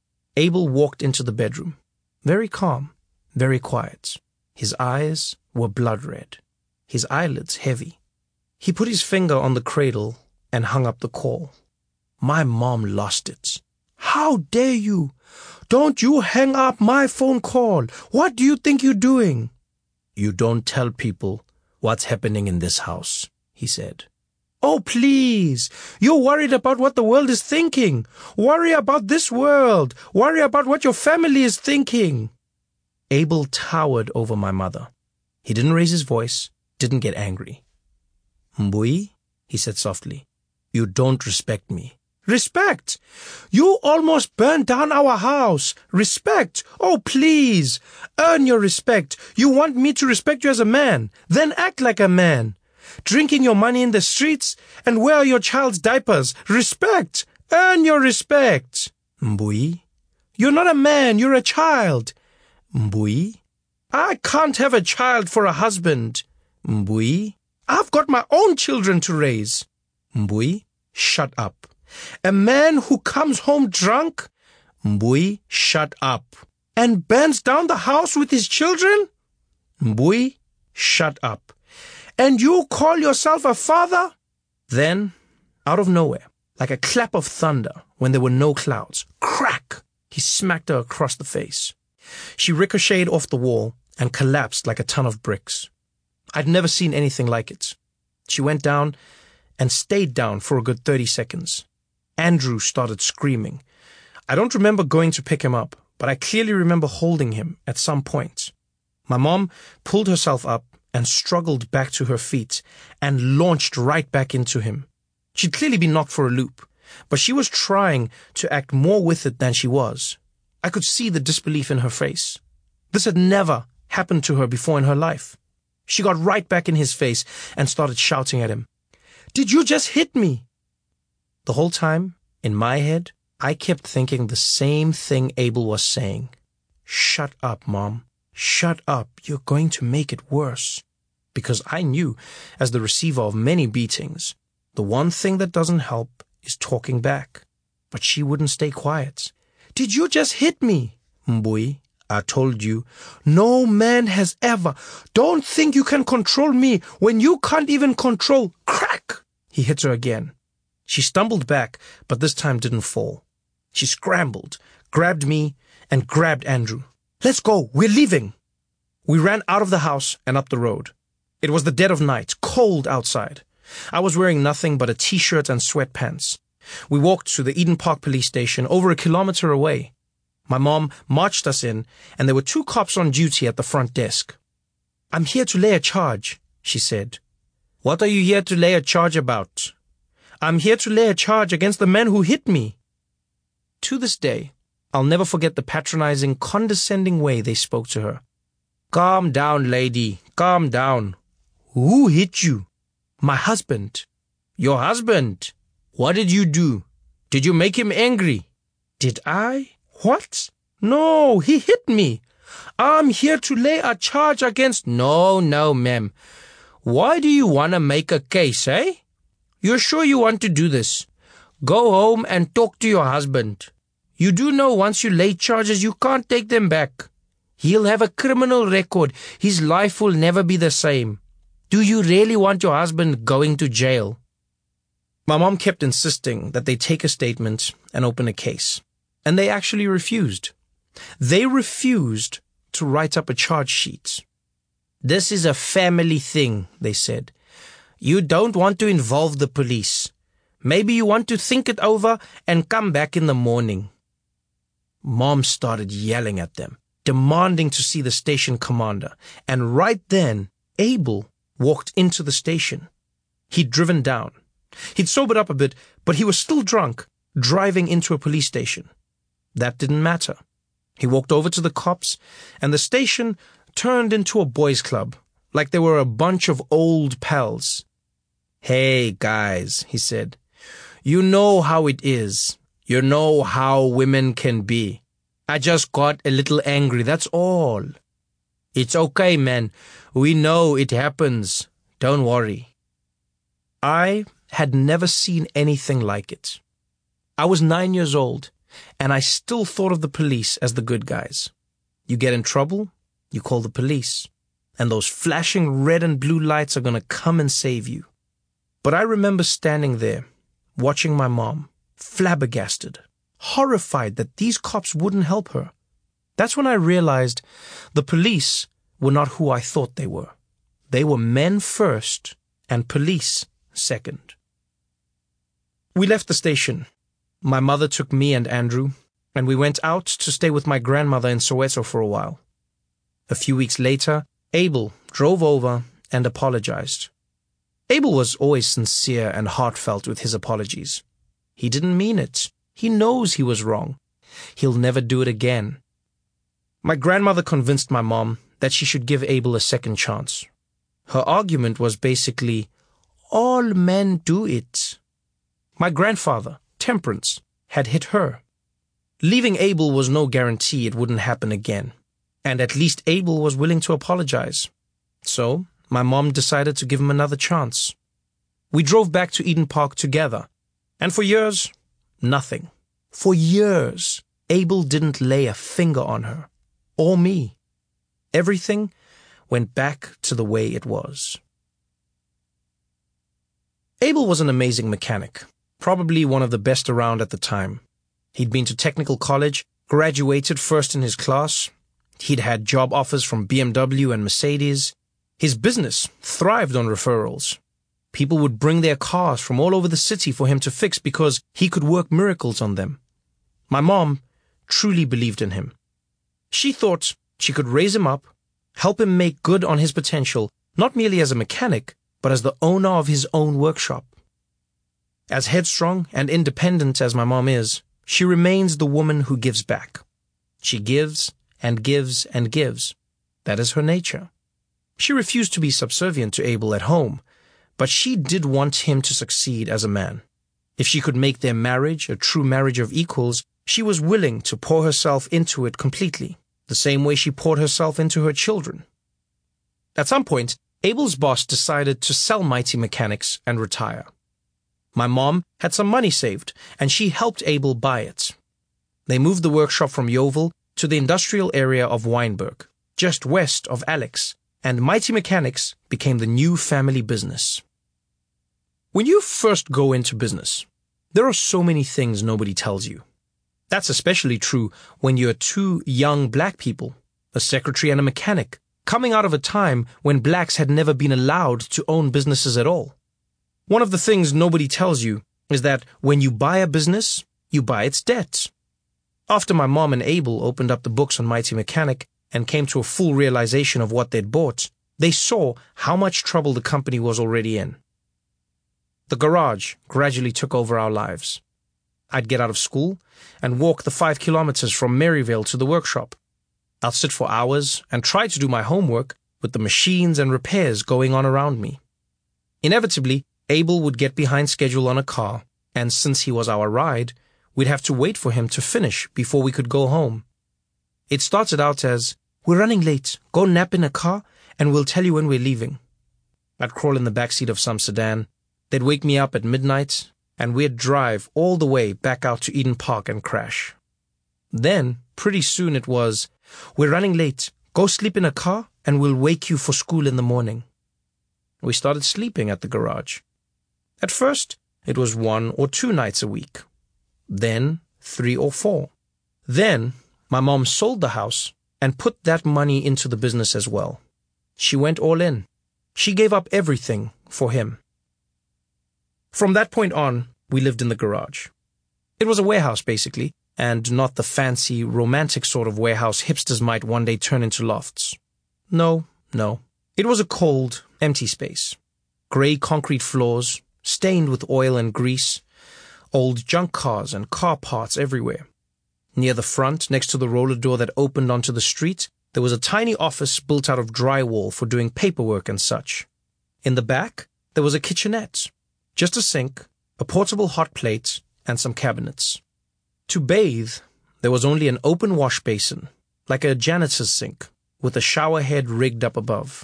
Abel walked into the bedroom, very calm, very quiet. His eyes were blood red, his eyelids heavy. He put his finger on the cradle and hung up the call. My mom lost it. "How dare you? Don't you hang up my phone call. What do you think you're doing?" "You don't tell people what's happening in this house," he said. "Oh, please. You're worried about what the world is thinking. Worry about this world. Worry about what your family is thinking." Abel towered over my mother. He didn't raise his voice, didn't get angry. "Mbui," he said softly, "you don't respect me." "Respect? You almost burned down our house. Respect? Oh, please. Earn your respect. You want me to respect you as a man. Then act like a man. drinking your money in the streets, and where are your child's diapers? Respect! Earn your respect! Mbui, you're not a man, you're a child. Mbui, I can't have a child for a husband. Mbui, I've got my own children to raise. Mbui, shut up. A man who comes home drunk? Mbui, shut up. And burns down the house with his children? Mbui, shut up. And you call yourself a father? Then, out of nowhere, like a clap of thunder when there were no clouds, crack, he smacked her across the face. She ricocheted off the wall and collapsed like a ton of bricks. I'd never seen anything like it. She went down and stayed down for a good thirty seconds. Andrew started screaming. I don't remember going to pick him up, but I clearly remember holding him at some point. My mom pulled herself up and struggled back to her feet and launched right back into him. She'd clearly been knocked for a loop, but she was trying to act more with it than she was. I could see the disbelief in her face. This had never happened to her before in her life. She got right back in his face and started shouting at him. Did you just hit me? The whole time, in my head, I kept thinking the same thing Abel was saying. Shut up, Mom. Shut up. You're going to make it worse. Because I knew, as the receiver of many beatings, the one thing that doesn't help is talking back. But she wouldn't stay quiet. Did you just hit me? Mbui, I told you, no man has ever. Don't think you can control me when you can't even control. Crack! He hit her again. She stumbled back, but this time didn't fall. She scrambled, grabbed me, and grabbed Andrew. Let's go, we're leaving. We ran out of the house and up the road. It was the dead of night, cold outside. I was wearing nothing but a t-shirt and sweatpants. We walked to the Eden Park police station over a kilometer away. My mom marched us in, and there were two cops on duty at the front desk. I'm here to lay a charge, she said. What are you here to lay a charge about? I'm here to lay a charge against the man who hit me. To this day, I'll never forget the patronizing, condescending way they spoke to her. Calm down, lady, calm down. Who hit you? My husband. Your husband? What did you do? Did you make him angry? Did I? What? No, he hit me. I'm here to lay a charge against... No, no, ma'am. Why do you want to make a case, eh? You're sure you want to do this? Go home and talk to your husband. You do know once you lay charges, you can't take them back. He'll have a criminal record. His life will never be the same. Do you really want your husband going to jail? My mom kept insisting that they take a statement and open a case. And they actually refused. They refused to write up a charge sheet. This is a family thing, they said. You don't want to involve the police. Maybe you want to think it over and come back in the morning. Mom started yelling at them, demanding to see the station commander. And right then, Abel walked into the station. He'd driven down. He'd sobered up a bit, but he was still drunk, driving into a police station. That didn't matter. He walked over to the cops, and the station turned into a boys' club, like they were a bunch of old pals. Hey, guys, he said. You know how it is. You know how women can be. I just got a little angry, that's all. It's okay, man. We know it happens. Don't worry. I had never seen anything like it. I was nine years old, and I still thought of the police as the good guys. You get in trouble, you call the police, and those flashing red and blue lights are going to come and save you. But I remember standing there, watching my mom, flabbergasted, horrified that these cops wouldn't help her. That's when I realized the police were not who I thought they were. They were men first and police second. We left the station. My mother took me and Andrew, and we went out to stay with my grandmother in Soweto for a while. A few weeks later, Abel drove over and apologized. Abel was always sincere and heartfelt with his apologies. He didn't mean it. He knows he was wrong. He'll never do it again. My grandmother convinced my mom that she should give Abel a second chance. Her argument was basically, all men do it. My grandfather, Temperance, had hit her. Leaving Abel was no guarantee it wouldn't happen again, and at least Abel was willing to apologize. So, my mom decided to give him another chance. We drove back to Eden Park together, and for years, nothing. For years, Abel didn't lay a finger on her, or me. Everything went back to the way it was. Abel was an amazing mechanic, probably one of the best around at the time. He'd been to technical college, graduated first in his class. He'd had job offers from B M W and Mercedes. His business thrived on referrals. People would bring their cars from all over the city for him to fix because he could work miracles on them. My mom truly believed in him. She thought she could raise him up, help him make good on his potential, not merely as a mechanic, but as the owner of his own workshop. As headstrong and independent as my mom is, she remains the woman who gives back. She gives and gives and gives. That is her nature. She refused to be subservient to Abel at home, but she did want him to succeed as a man. If she could make their marriage a true marriage of equals, she was willing to pour herself into it completely, the same way she poured herself into her children. At some point, Abel's boss decided to sell Mighty Mechanics and retire. My mom had some money saved, and she helped Abel buy it. They moved the workshop from Yeovil to the industrial area of Wynberg, just west of Alex, and Mighty Mechanics became the new family business. When you first go into business, there are so many things nobody tells you. That's especially true when you're two young black people, a secretary and a mechanic, coming out of a time when blacks had never been allowed to own businesses at all. One of the things nobody tells you is that when you buy a business, you buy its debts. After my mom and Abel opened up the books on Mighty Mechanic and came to a full realization of what they'd bought, they saw how much trouble the company was already in. The garage gradually took over our lives. I'd get out of school and walk the five kilometers from Maryvale to the workshop. I'll sit for hours and try to do my homework with the machines and repairs going on around me. Inevitably, Abel would get behind schedule on a car, and since he was our ride, we'd have to wait for him to finish before we could go home. It started out as, "We're running late. Go nap in a car, and we'll tell you when we're leaving." I'd crawl in the backseat of some sedan. They'd wake me up at midnight, and we'd drive all the way back out to Eden Park and crash. Then, pretty soon it was, "We're running late. Go sleep in a car, and we'll wake you for school in the morning." We started sleeping at the garage. At first, it was one or two nights a week. Then, three or four. Then, my mom sold the house and put that money into the business as well. She went all in. She gave up everything for him. From that point on, we lived in the garage. It was a warehouse, basically, and not the fancy, romantic sort of warehouse hipsters might one day turn into lofts. No, no. It was a cold, empty space. Grey concrete floors, stained with oil and grease, old junk cars and car parts everywhere. Near the front, next to the roller door that opened onto the street, there was a tiny office built out of drywall for doing paperwork and such. In the back, there was a kitchenette, just a sink, a portable hot plate, and some cabinets. To bathe, there was only an open wash basin, like a janitor's sink, with a shower head rigged up above.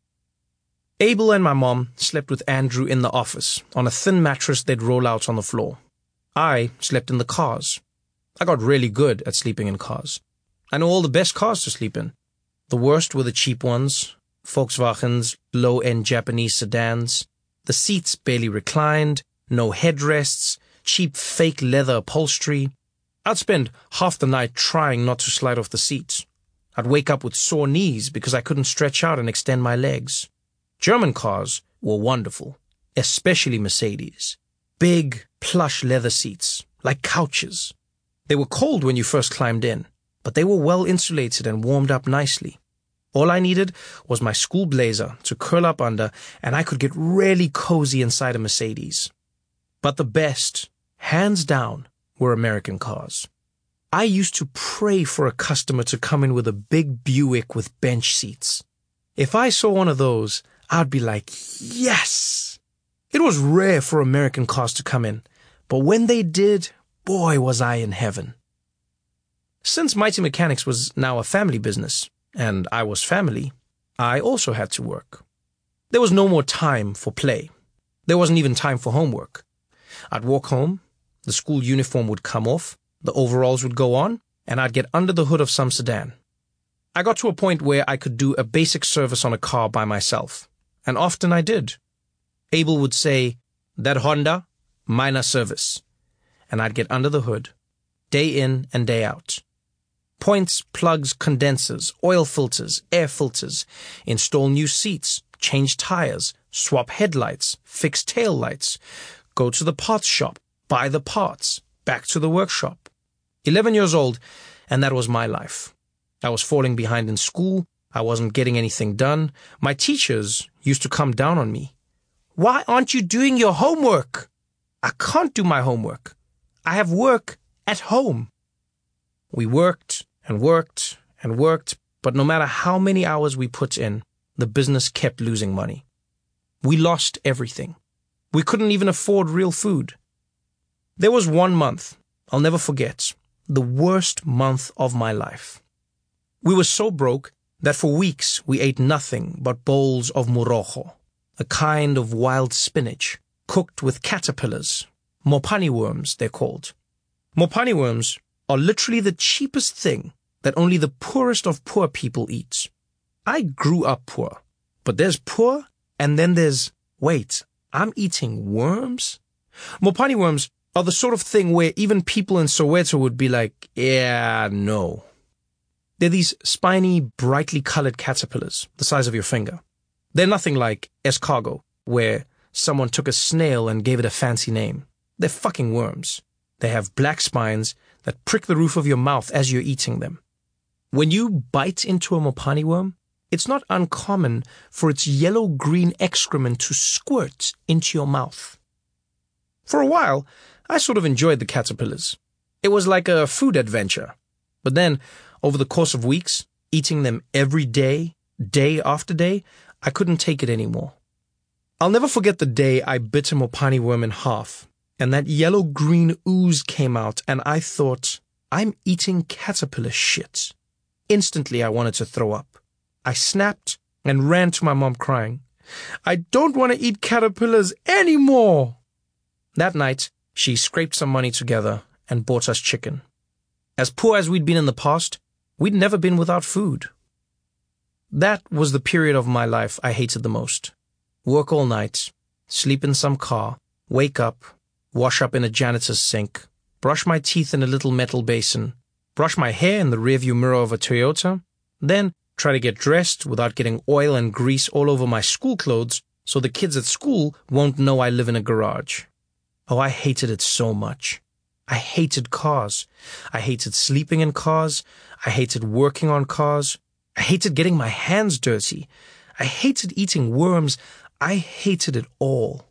Abel and my mom slept with Andrew in the office, on a thin mattress they'd roll out on the floor. I slept in the cars. I got really good at sleeping in cars. I know all the best cars to sleep in. The worst were the cheap ones, Volkswagens, low-end Japanese sedans. The seats barely reclined, no headrests, cheap fake leather upholstery. I'd spend half the night trying not to slide off the seats. I'd wake up with sore knees because I couldn't stretch out and extend my legs. German cars were wonderful, especially Mercedes. Big, plush leather seats, like couches. They were cold when you first climbed in, but they were well insulated and warmed up nicely. All I needed was my school blazer to curl up under, and I could get really cozy inside a Mercedes. But the best, hands down, were American cars. I used to pray for a customer to come in with a big Buick with bench seats. If I saw one of those, I'd be like, yes! It was rare for American cars to come in, but when they did, boy was I in heaven. Since Mighty Mechanics was now a family business, and I was family, I also had to work. There was no more time for play. There wasn't even time for homework. I'd walk home, the school uniform would come off, the overalls would go on, and I'd get under the hood of some sedan. I got to a point where I could do a basic service on a car by myself, and often I did. Abel would say, "That Honda, minor service," and I'd get under the hood, day in and day out. Points, plugs, condensers, oil filters, air filters, install new seats, change tires, swap headlights, fix tail lights, go to the parts shop, buy the parts, back to the workshop. Eleven years old, and that was my life. I was falling behind in school. I wasn't getting anything done. My teachers used to come down on me. "Why aren't you doing your homework?" "I can't do my homework. I have work at home." We worked and worked and worked, but no matter how many hours we put in, the business kept losing money. We lost everything. We couldn't even afford real food. There was one month, I'll never forget, the worst month of my life. We were so broke that for weeks we ate nothing but bowls of morojo, a kind of wild spinach, cooked with caterpillars, mopani worms they're called. Mopani worms are literally the cheapest thing that only the poorest of poor people eat. I grew up poor, but there's poor and then there's, wait, I'm eating worms? Mopani worms are the sort of thing where even people in Soweto would be like, yeah, no. They're these spiny, brightly colored caterpillars, the size of your finger. They're nothing like escargot, where someone took a snail and gave it a fancy name. They're fucking worms. They have black spines that prick the roof of your mouth as you're eating them. When you bite into a mopani worm, it's not uncommon for its yellow-green excrement to squirt into your mouth. For a while, I sort of enjoyed the caterpillars. It was like a food adventure. But then, over the course of weeks, eating them every day, day after day, I couldn't take it anymore. I'll never forget the day I bit a mopani worm in half, and that yellow-green ooze came out, and I thought, I'm eating caterpillar shit. Instantly, I wanted to throw up. I snapped and ran to my mom crying, "I don't want to eat caterpillars anymore." That night, she scraped some money together and bought us chicken. As poor as we'd been in the past, we'd never been without food. That was the period of my life I hated the most. Work all night, sleep in some car, wake up, wash up in a janitor's sink, brush my teeth in a little metal basin, brush my hair in the rearview mirror of a Toyota, then try to get dressed without getting oil and grease all over my school clothes so the kids at school won't know I live in a garage. Oh, I hated it so much. I hated cars. I hated sleeping in cars. I hated working on cars. I hated getting my hands dirty. I hated eating worms. I hated it all.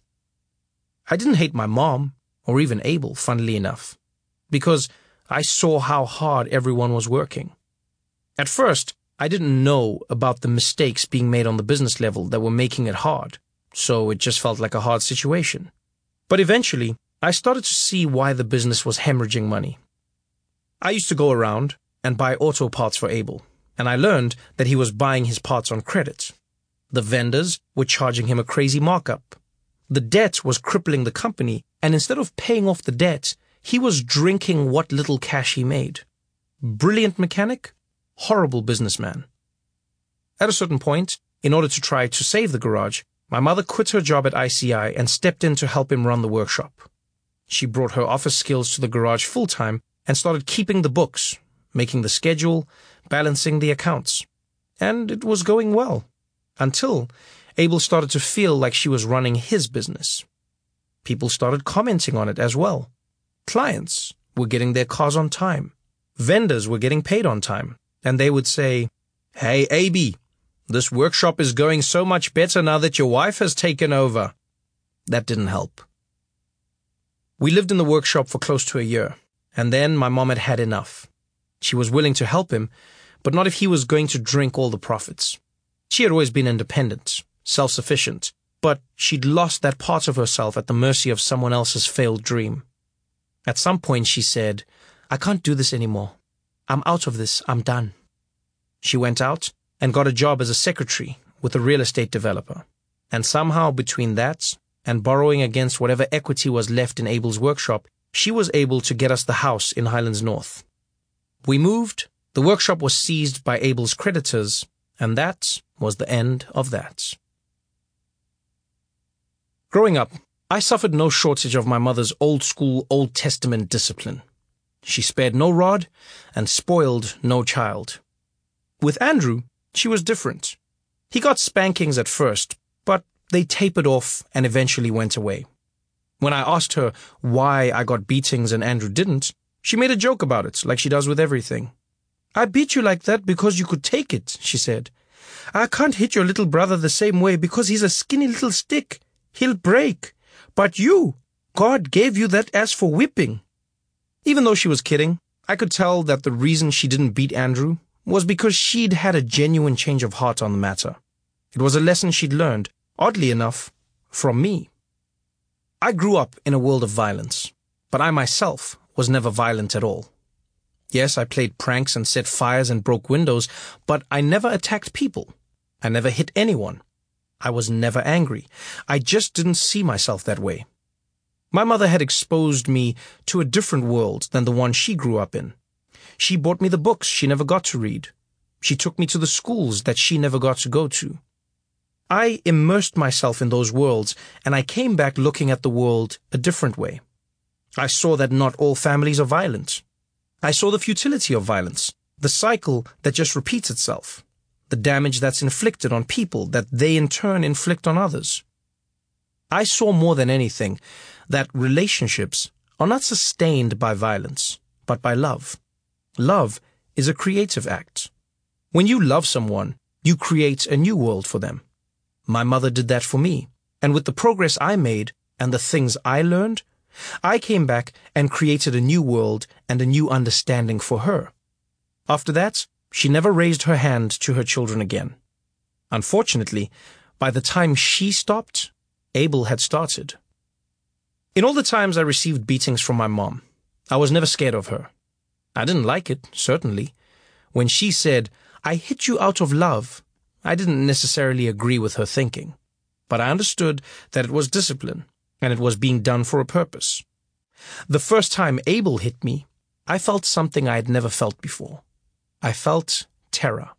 I didn't hate my mom, or even Abel, funnily enough, because I saw how hard everyone was working. At first, I didn't know about the mistakes being made on the business level that were making it hard, so it just felt like a hard situation. But eventually, I started to see why the business was hemorrhaging money. I used to go around and buy auto parts for Abel, and I learned that he was buying his parts on credit. The vendors were charging him a crazy markup. The debt was crippling the company, and instead of paying off the debt, he was drinking what little cash he made. Brilliant mechanic, horrible businessman. At a certain point, in order to try to save the garage, my mother quit her job at I C I and stepped in to help him run the workshop. She brought her office skills to the garage full-time and started keeping the books, making the schedule, balancing the accounts. And it was going well, until Abel started to feel like she was running his business. People started commenting on it as well. Clients were getting their cars on time. Vendors were getting paid on time. And they would say, "Hey, A B, this workshop is going so much better now that your wife has taken over." That didn't help. We lived in the workshop for close to a year, and then my mom had had enough. She was willing to help him, but not if he was going to drink all the profits. She had always been independent, self-sufficient, but she'd lost that part of herself at the mercy of someone else's failed dream. At some point she said, "I can't do this anymore. I'm out of this. I'm done." She went out and got a job as a secretary with a real estate developer. And somehow between that and borrowing against whatever equity was left in Abel's workshop, she was able to get us the house in Highlands North. We moved, the workshop was seized by Abel's creditors, and that was the end of that. Growing up, I suffered no shortage of my mother's old-school Old Testament discipline. She spared no rod and spoiled no child. With Andrew, she was different. He got spankings at first, but they tapered off and eventually went away. When I asked her why I got beatings and Andrew didn't, she made a joke about it, like she does with everything. "I beat you like that because you could take it," she said. "I can't hit your little brother the same way because he's a skinny little stick. He'll break. But you, God gave you that ass for whipping." Even though she was kidding, I could tell that the reason she didn't beat Andrew was because she'd had a genuine change of heart on the matter. It was a lesson she'd learned, oddly enough, from me. I grew up in a world of violence, but I myself was never violent at all. Yes, I played pranks and set fires and broke windows, but I never attacked people. I never hit anyone. I was never angry. I just didn't see myself that way. My mother had exposed me to a different world than the one she grew up in. She bought me the books she never got to read. She took me to the schools that she never got to go to. I immersed myself in those worlds, and I came back looking at the world a different way. I saw that not all families are violent. I saw the futility of violence, the cycle that just repeats itself, the damage that's inflicted on people that they in turn inflict on others. I saw more than anything that relationships are not sustained by violence, but by love. Love is a creative act. When you love someone, you create a new world for them. My mother did that for me, and with the progress I made and the things I learned, I came back and created a new world and a new understanding for her. After that, she never raised her hand to her children again. Unfortunately, by the time she stopped, Abel had started. In all the times I received beatings from my mom, I was never scared of her. I didn't like it, certainly. When she said, "I hit you out of love," I didn't necessarily agree with her thinking, but I understood that it was discipline, and it was being done for a purpose. The first time Abel hit me, I felt something I had never felt before. I felt terror.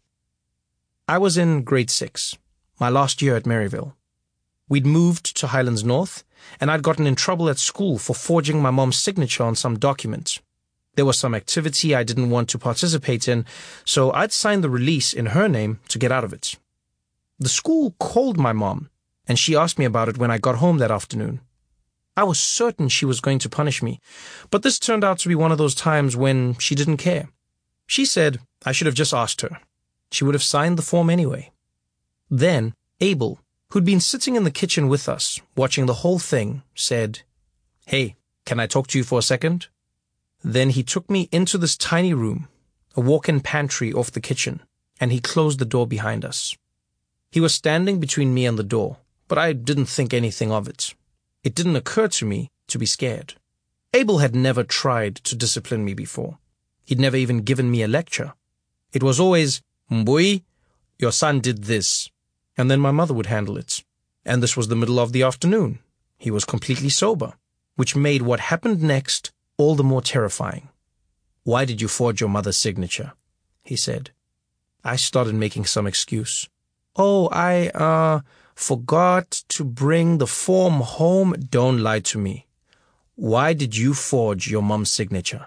I was in grade six, my last year at Maryville. We'd moved to Highlands North, and I'd gotten in trouble at school for forging my mom's signature on some document. There was some activity I didn't want to participate in, so I'd signed the release in her name to get out of it. The school called my mom, and she asked me about it when I got home that afternoon. I was certain she was going to punish me, but this turned out to be one of those times when she didn't care. She said I should have just asked her. She would have signed the form anyway. Then Abel, who'd been sitting in the kitchen with us, watching the whole thing, said, "Hey, can I talk to you for a second?" Then he took me into this tiny room, a walk-in pantry off the kitchen, and he closed the door behind us. He was standing between me and the door, but I didn't think anything of it. It didn't occur to me to be scared. Abel had never tried to discipline me before. He'd never even given me a lecture. It was always, "Mbui, your son did this," and then my mother would handle it. And this was the middle of the afternoon. He was completely sober, which made what happened next all the more terrifying. "Why did you forge your mother's signature?" he said. I started making some excuse. "Oh, I, uh, forgot to bring the form home." "Don't lie to me. Why did you forge your mom's signature?"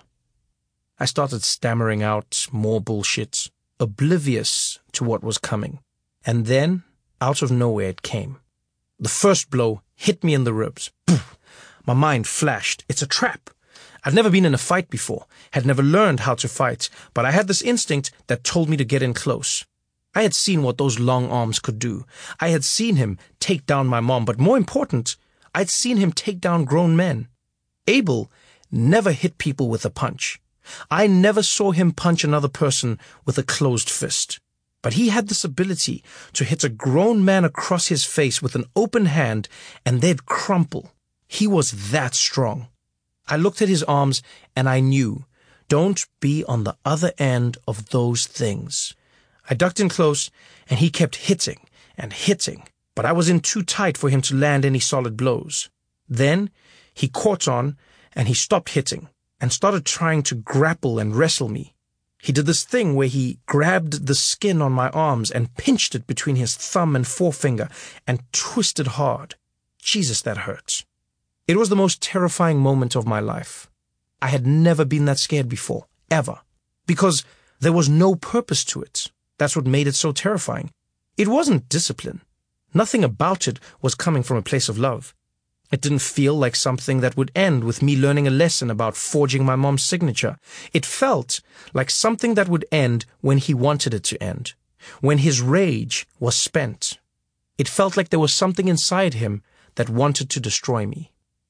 I started stammering out more bullshit, oblivious to what was coming. And then, out of nowhere it came. The first blow hit me in the ribs. Poof! My mind flashed. It's a trap. I'd never been in a fight before, had never learned how to fight, but I had this instinct that told me to get in close. I had seen what those long arms could do. I had seen him take down my mom, but more important, I'd seen him take down grown men. Abel never hit people with a punch. I never saw him punch another person with a closed fist. But he had this ability to hit a grown man across his face with an open hand and they'd crumple. He was that strong. I looked at his arms and I knew, don't be on the other end of those things. I ducked in close and he kept hitting and hitting, but I was in too tight for him to land any solid blows. Then he caught on and he stopped hitting and started trying to grapple and wrestle me. He did this thing where he grabbed the skin on my arms and pinched it between his thumb and forefinger and twisted hard. Jesus, that hurts. It was the most terrifying moment of my life. I had never been that scared before, ever, because there was no purpose to it. That's what made it so terrifying. It wasn't discipline. Nothing about it was coming from a place of love. It didn't feel like something that would end with me learning a lesson about forging my mom's signature. It felt like something that would end when he wanted it to end, when his rage was spent. It felt like there was something inside him that wanted to destroy me.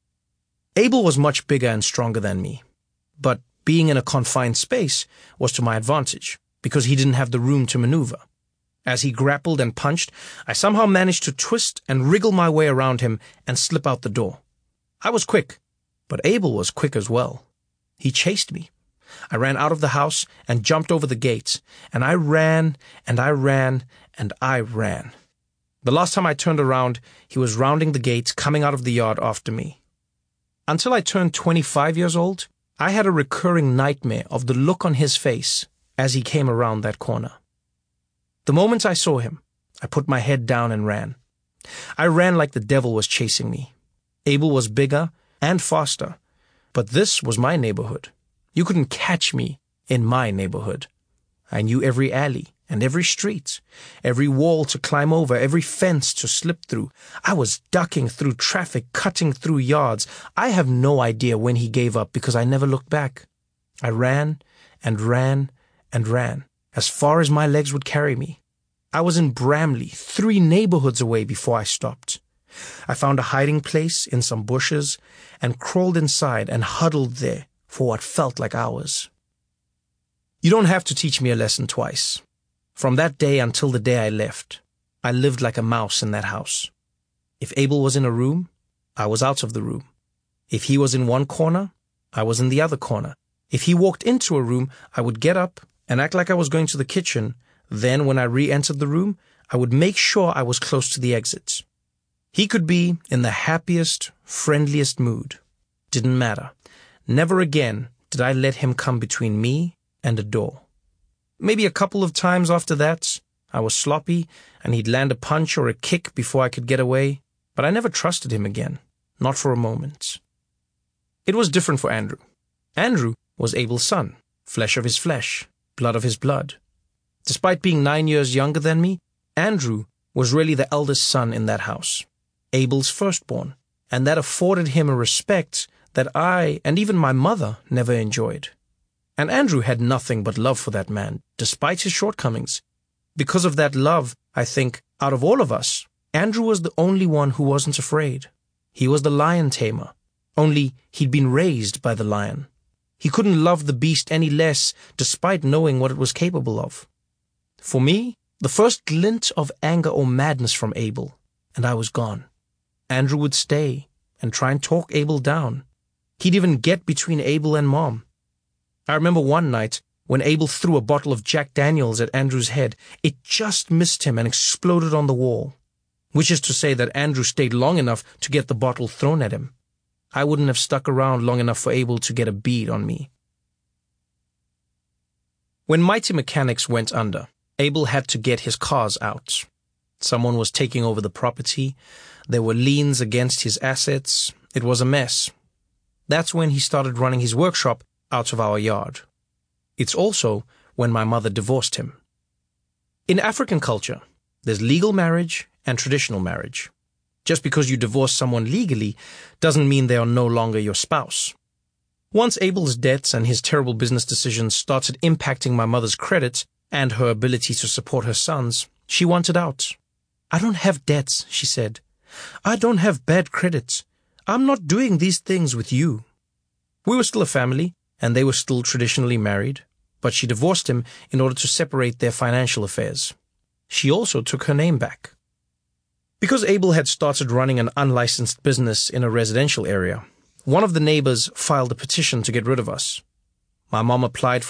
Abel was much bigger and stronger than me, but being in a confined space was to my advantage because he didn't have the room to maneuver. As he grappled and punched, I somehow managed to twist and wriggle my way around him and slip out the door. I was quick, but Abel was quick as well. He chased me. I ran out of the house and jumped over the gate, and I ran and I ran and I ran. The last time I turned around, he was rounding the gate, coming out of the yard after me. Until I turned twenty-five years old, I had a recurring nightmare of the look on his face as he came around that corner. The moment I saw him, I put my head down and ran. I ran like the devil was chasing me. Abel was bigger and faster, but this was my neighborhood. You couldn't catch me in my neighborhood. I knew every alley and every street, every wall to climb over, every fence to slip through. I was ducking through traffic, cutting through yards. I have no idea when he gave up because I never looked back. I ran and ran and ran, as far as my legs would carry me. I was in Bramley, three neighborhoods away before I stopped. I found a hiding place in some bushes and crawled inside and huddled there for what felt like hours. You don't have to teach me a lesson twice. From that day until the day I left, I lived like a mouse in that house. If Abel was in a room, I was out of the room. If he was in one corner, I was in the other corner. If he walked into a room, I would get up and act like I was going to the kitchen. Then, when I re-entered the room, I would make sure I was close to the exit. He could be in the happiest, friendliest mood. Didn't matter. Never again did I let him come between me and a door. Maybe a couple of times after that, I was sloppy and he'd land a punch or a kick before I could get away, but I never trusted him again, not for a moment. It was different for Andrew. Andrew was Abel's son, flesh of his flesh, blood of his blood. Despite being nine years younger than me, Andrew was really the eldest son in that house, Abel's firstborn, and that afforded him a respect that I and even my mother never enjoyed. And Andrew had nothing but love for that man, despite his shortcomings. Because of that love, I think, out of all of us, Andrew was the only one who wasn't afraid. He was the lion tamer, only he'd been raised by the lion. He couldn't love the beast any less, despite knowing what it was capable of. For me, the first glint of anger or madness from Abel, and I was gone. Andrew would stay and try and talk Abel down. He'd even get between Abel and Mom. I remember one night when Abel threw a bottle of Jack Daniels at Andrew's head. It just missed him and exploded on the wall, which is to say that Andrew stayed long enough to get the bottle thrown at him. I wouldn't have stuck around long enough for Abel to get a bead on me. When Mighty Mechanics went under, Abel had to get his cars out. Someone was taking over the property. There were liens against his assets. It was a mess. That's when he started running his workshop out of our yard. It's also when my mother divorced him. In African culture, there's legal marriage and traditional marriage. Just because you divorce someone legally doesn't mean they are no longer your spouse. Once Abel's debts and his terrible business decisions started impacting my mother's credit and her ability to support her sons, she wanted out. "I don't have debts," she said. "I don't have bad credit. I'm not doing these things with you." We were still a family, and they were still traditionally married, but she divorced him in order to separate their financial affairs. she also took her name back. Because Abel had started running an unlicensed business in a residential area, one of the neighbors filed a petition to get rid of us. My mom applied